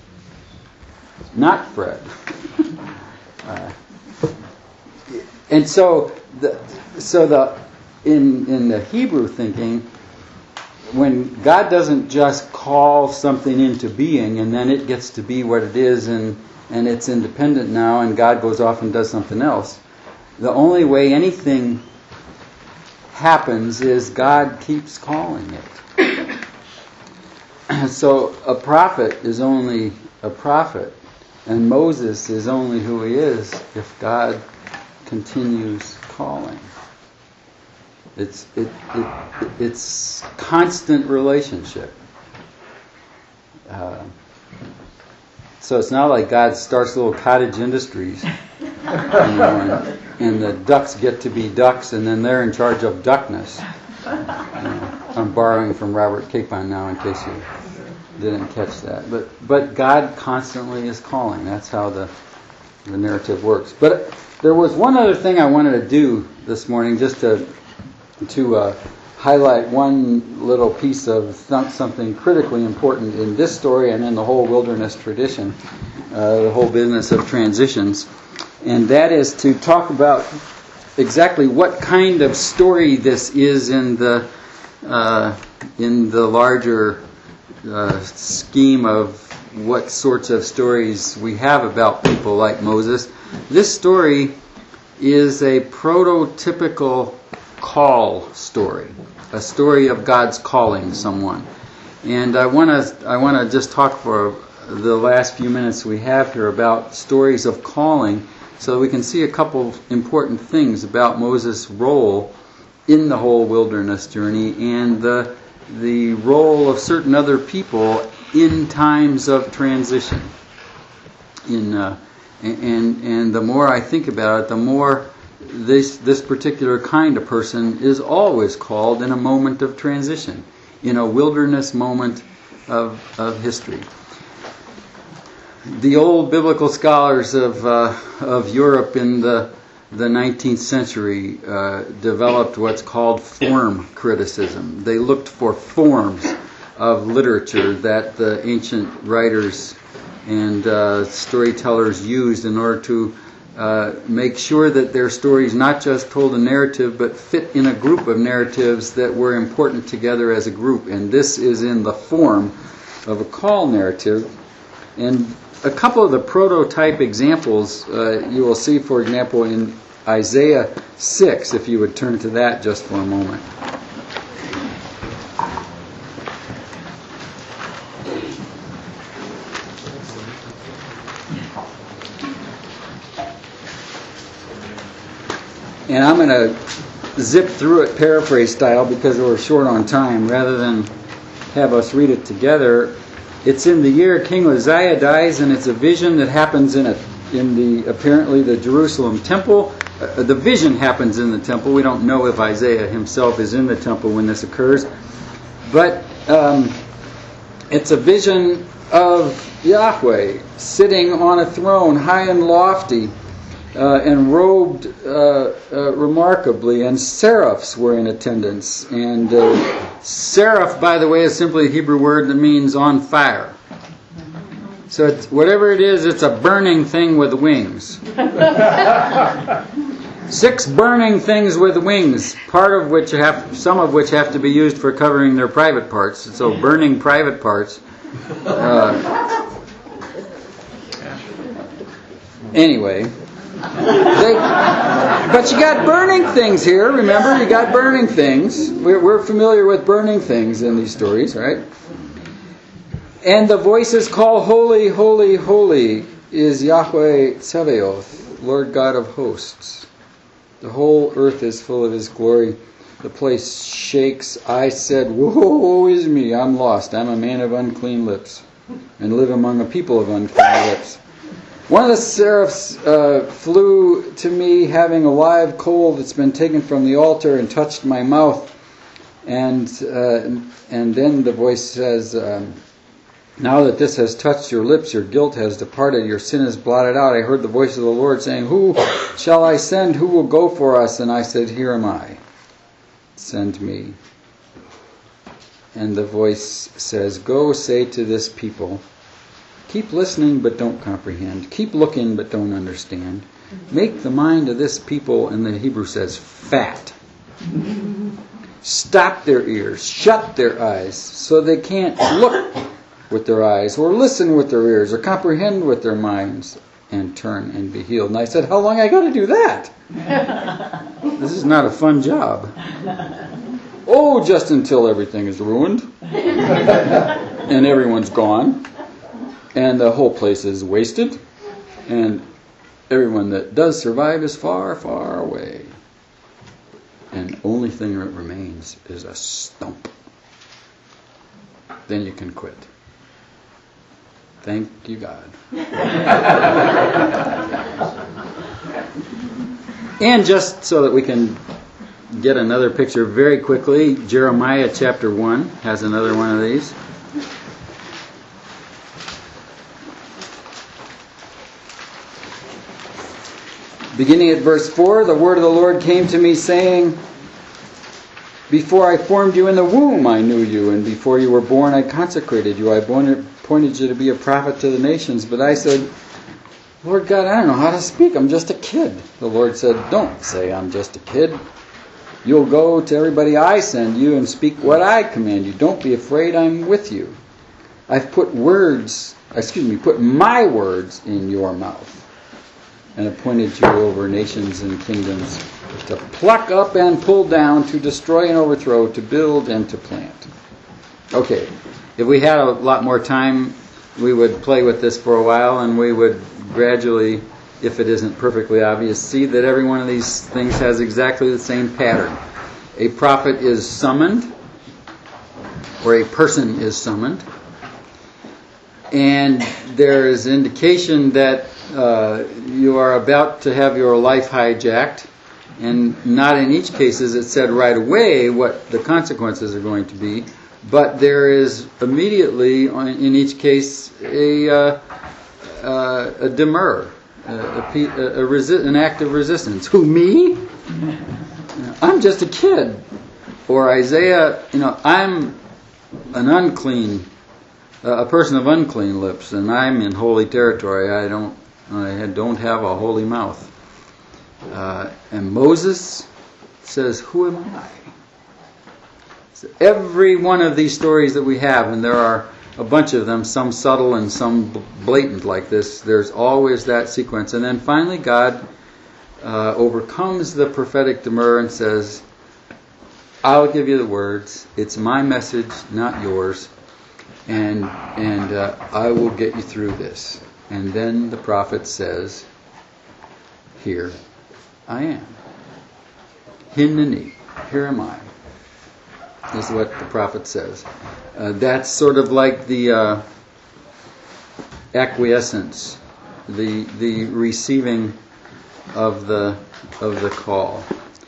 Not Fred. uh, and so the so the in in the Hebrew thinking, when God doesn't just call something into being and then it gets to be what it is and and it's independent now and God goes off and does something else, the only way anything happens is God keeps calling it. So a prophet is only a prophet. And Moses is only who he is if God continues calling. It's it, it it's constant relationship. Uh, so it's not like God starts little cottage industries, you know, and, and the ducks get to be ducks, and then they're in charge of duckness. You know, I'm borrowing from Robert Capon now, in case you didn't catch that. But but God constantly is calling. That's how the the narrative works. But there was one other thing I wanted to do this morning, just to to uh, highlight one little piece of th- something critically important in this story and in the whole wilderness tradition, uh, the whole business of transitions, and that is to talk about exactly what kind of story this is in the uh, in the larger uh, scheme of what sorts of stories we have about people like Moses. This story is a prototypical call story, a story of God's calling someone. And I want to I want to just talk for the last few minutes we have here about stories of calling, so we can see a couple important things about Moses' role in the whole wilderness journey and the the role of certain other people in times of transition. In uh, and and the more I think about it, the more this this particular kind of person is always called in a moment of transition, in a wilderness moment of of history. The old biblical scholars of uh, of Europe in the the nineteenth century uh, developed what's called form criticism. They looked for forms of literature that the ancient writers and uh, storytellers used in order to uh, make sure that their stories not just told a narrative but fit in a group of narratives that were important together as a group. And this is in the form of a call narrative. And a couple of the prototype examples uh, you will see, for example, in Isaiah six, if you would turn to that just for a moment. And I'm going to zip through it paraphrase style because we're short on time, rather than have us read it together. It's in the year King Uzziah dies, and it's a vision that happens in a in the apparently the Jerusalem temple. Uh, the vision happens in the temple. We don't know if Isaiah himself is in the temple when this occurs, but um, it's a vision of Yahweh sitting on a throne, high and lofty, uh, and robed uh, uh, remarkably, and seraphs were in attendance. And uh, seraph, by the way, is simply a Hebrew word that means on fire. So it's, whatever it is, it's a burning thing with wings. Six burning things with wings, part of which have, some of which have to be used for covering their private parts. So burning private parts. Uh, anyway, they, but you got burning things here. Remember, you got burning things. We're, we're familiar with burning things in these stories, right? And the voices call, "Holy, holy, holy is Yahweh Tsevaoth, Lord God of hosts. The whole earth is full of His glory. The place shakes. I said, woe is me, I'm lost. I'm a man of unclean lips, and live among a people of unclean lips." One of the seraphs uh, flew to me, having a live coal that's been taken from the altar, and touched my mouth. And uh, and then the voice says, um, "Now that this has touched your lips, your guilt has departed, your sin is blotted out." I heard the voice of the Lord saying, "Who shall I send? Who will go for us?" And I said, "Here am I. Send me." And the voice says, "Go say to this people, keep listening but don't comprehend. Keep looking but don't understand. Make the mind of this people," and the Hebrew says, "fat. Stop their ears, shut their eyes, so they can't look with their eyes, or listen with their ears, or comprehend with their minds, and turn and be healed." And I said, "How long I got to do that? This is not a fun job." "Oh, just until everything is ruined and everyone's gone." and the whole place is wasted, and everyone that does survive is far, far away. And the only thing that remains is a stump. Then you can quit. Thank you, God. And just so that we can get another picture very quickly, Jeremiah chapter one has another one of these. Beginning at verse four, the word of the Lord came to me saying, before I formed you in the womb, I knew you, and before you were born, I consecrated you. I appointed you to be a prophet to the nations. But I said, Lord God, I don't know how to speak. I'm just a kid. The Lord said, don't say I'm just a kid. You'll go to everybody I send you and speak what I command you. Don't be afraid, I'm with you. I've put words, excuse me, put my words in your mouth, and appointed you over nations and kingdoms, to pluck up and pull down, to destroy and overthrow, to build and to plant. Okay, if we had a lot more time, we would play with this for a while, and we would gradually, if it isn't perfectly obvious, see that every one of these things has exactly the same pattern. A prophet is summoned, or a person is summoned, and there is indication that uh, you are about to have your life hijacked, and not in each case is it said right away what the consequences are going to be, but there is immediately, in each case, a, uh, uh, a demur, a, a, a resi- an act of resistance. Who, me? I'm just a kid. Or Isaiah, you know, I'm an unclean, uh, a person of unclean lips, and I'm in holy territory. I don't, I don't have a holy mouth. Uh, and Moses says, who am I? So every one of these stories that we have, and there are a bunch of them, some subtle and some blatant like this, there's always that sequence. And then finally God uh, overcomes the prophetic demur and says, I'll give you the words. It's my message, not yours. And, and uh, I will get you through this. And then the prophet says, here I am. Hineni, here am I, is what the prophet says. Uh, that's sort of like the uh, acquiescence, the the receiving of the of the call.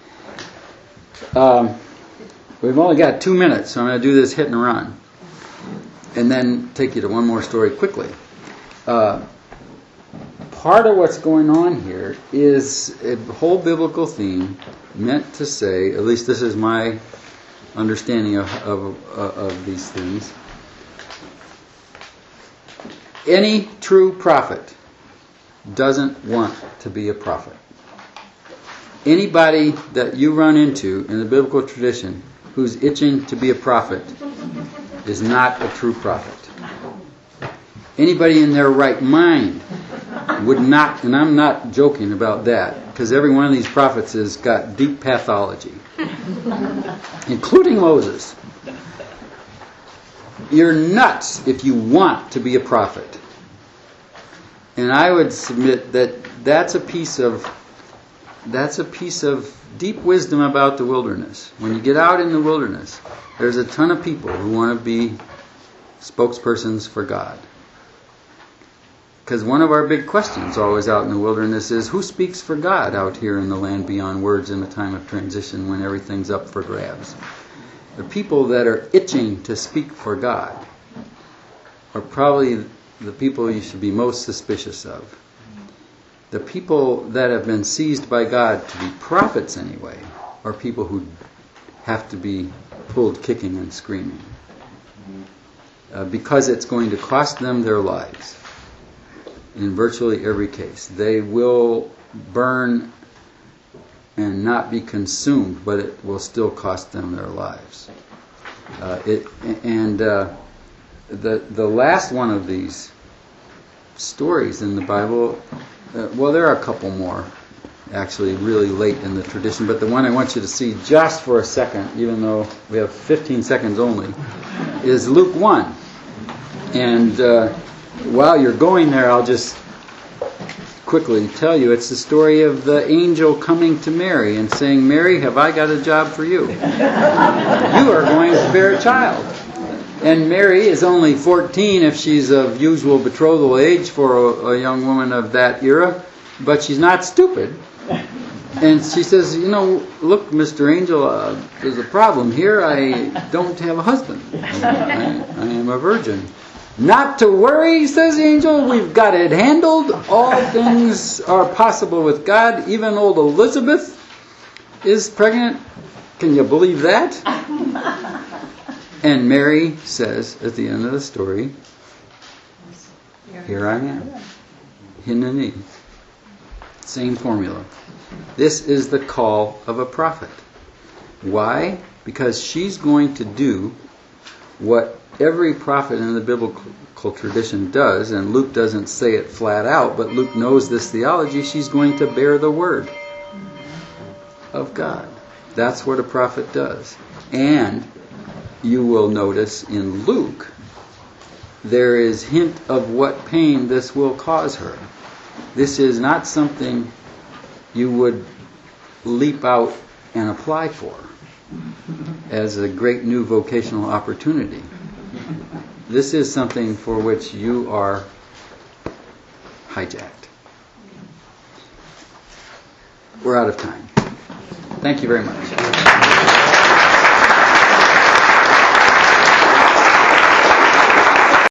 Um, we've only got two minutes, so I'm going to do this hit and run, and then take you to one more story quickly. Uh, Part of what's going on here is a whole biblical theme meant to say, at least this is my understanding of, of, of these things. Any true prophet doesn't want to be a prophet. Anybody that you run into in the biblical tradition who's itching to be a prophet is not a true prophet. Anybody in their right mind would not, and I'm not joking about that, because every one of these prophets has got deep pathology, including Moses. You're nuts if you want to be a prophet. And I would submit that that's a piece of that's a piece of deep wisdom about the wilderness. When you get out in the wilderness, there's a ton of people who want to be spokespersons for God. Because one of our big questions always out in the wilderness is, who speaks for God out here in the land beyond words in a time of transition when everything's up for grabs? The people that are itching to speak for God are probably the people you should be most suspicious of. The people that have been seized by God to be prophets anyway are people who have to be pulled kicking and screaming. Uh, because it's going to cost them their lives. In virtually every case. They will burn and not be consumed, but it will still cost them their lives. Uh, it, and uh, the the last one of these stories in the Bible, uh, well, there are a couple more, actually, really late in the tradition, but the one I want you to see just for a second, even though we have fifteen seconds only, is Luke one. And uh, while you're going there, I'll just quickly tell you it's the story of the angel coming to Mary and saying, Mary, have I got a job for you? You are going to bear a child. And Mary is only fourteen if she's of usual betrothal age for a, a young woman of that era, but she's not stupid. And she says, you know, look, Mister Angel, uh, there's a problem here. I don't have a husband. I, I am a virgin. Not to worry, says the angel. We've got it handled. All things are possible with God. Even old Elizabeth is pregnant. Can you believe that? And Mary says at the end of the story, here I am. Hineni. Same formula. This is the call of a prophet. Why? Because she's going to do what every prophet in the biblical tradition does, and Luke doesn't say it flat out, but Luke knows this theology. She's going to bear the word of God. That's what a prophet does. And you will notice in Luke, there is hint of what pain this will cause her. This is not something you would leap out and apply for as a great new vocational opportunity. This is something for which you are hijacked. We're out of time. Thank you very much.